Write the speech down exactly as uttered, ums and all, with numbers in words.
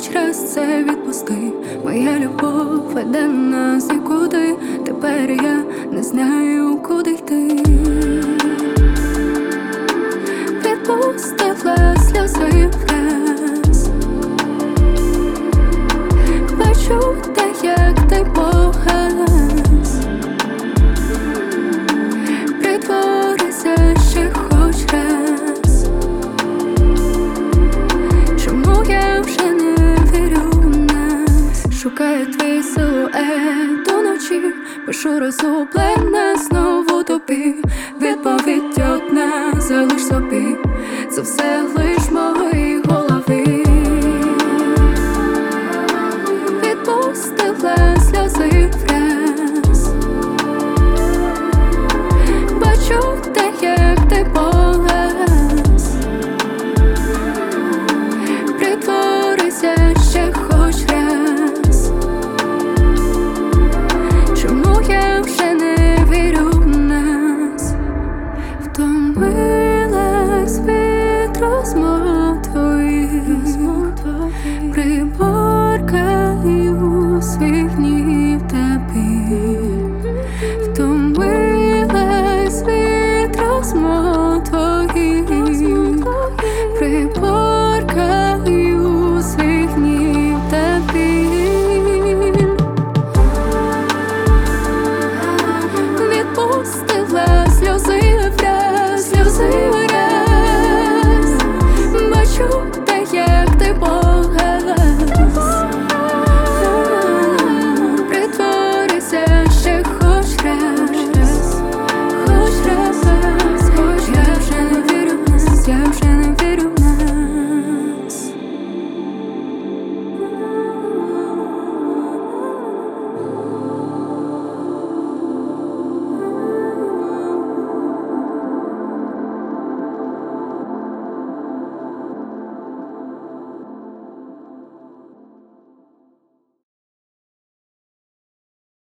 хоч раз це відпусти. Моя любов веде нас нікуди. Тепер я не знаю, куди йти. Відпустила сльози враз. Бачу те, як ти погас. Притворися ще хоч раз. Чому я вже не вірю в нас? Шукаю твій силует уночі, пишу розгублена знову тобі. Відповідь одна, залиш собі. Це все лиш в моїй голові. Відпустила сльози враз. Бачу те, як ти погас. Притворися ще хоч раз. Чому я вже не вірю в нас? Втомилась від розмов твоїх, приборкаю свій гнів та біль. Втомилась від розмов твоїх, приборкаю свій гнів та біль. Відпустила сльози враз, сльози враз. Бачу те, як ти